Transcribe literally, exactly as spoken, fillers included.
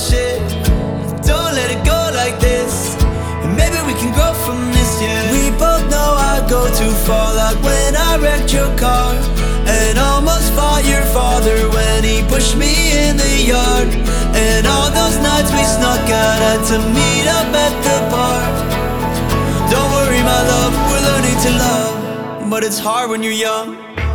shit. Don't let it go like this, and maybe we can grow from this, yeah. We both know I go too far, like when I wrecked your car and almost fought your father when he pushed me in the yard. And all those nights we snuck out, had to meet up at the bar. Don't worry my love, we're learning to love, but it's hard when you're young.